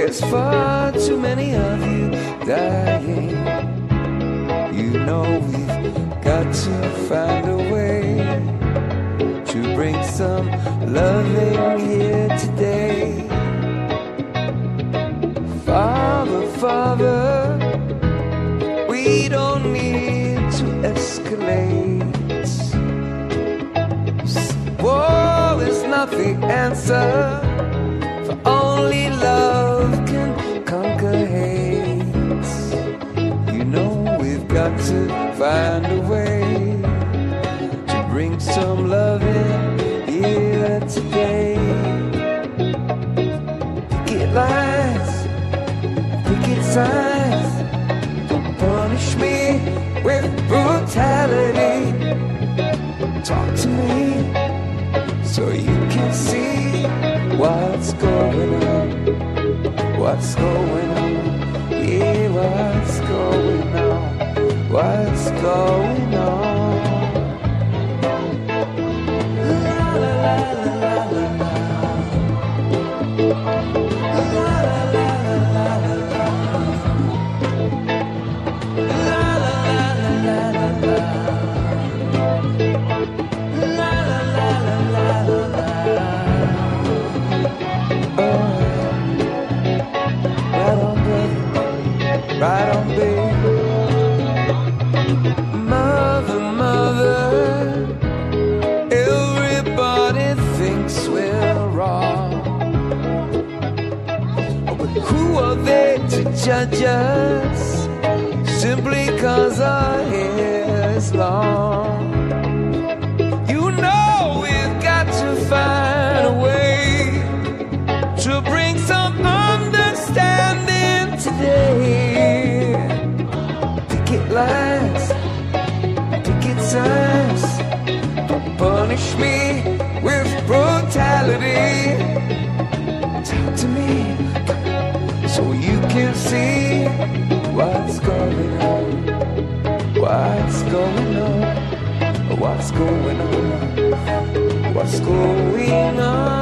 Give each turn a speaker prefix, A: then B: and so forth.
A: There's far too many of you dying. You know we've got to find a way to bring some loving here today. Father, Father, we don't need to escalate. War is not the answer, for only love can conquer hate. You know we've got to find a way to bring some love in here today. Picket lines, picket signs, don't punish me with brutality. Talk to me so you can see what's going on. What's going on? Yeah, what's going on? What's going on? La la la la la la. La la la la la la. La la la la la la. La la la la la la. Right on, baby. Mother, mother, everybody thinks we're wrong. But who are they to judge us simply 'cause our hair is long? You know we've got to find a way to bring some understanding today. Picket lines, picket signs, don't punish me with brutality. Talk to me so you can see what's going on. What's going on? What's going on? What's going on?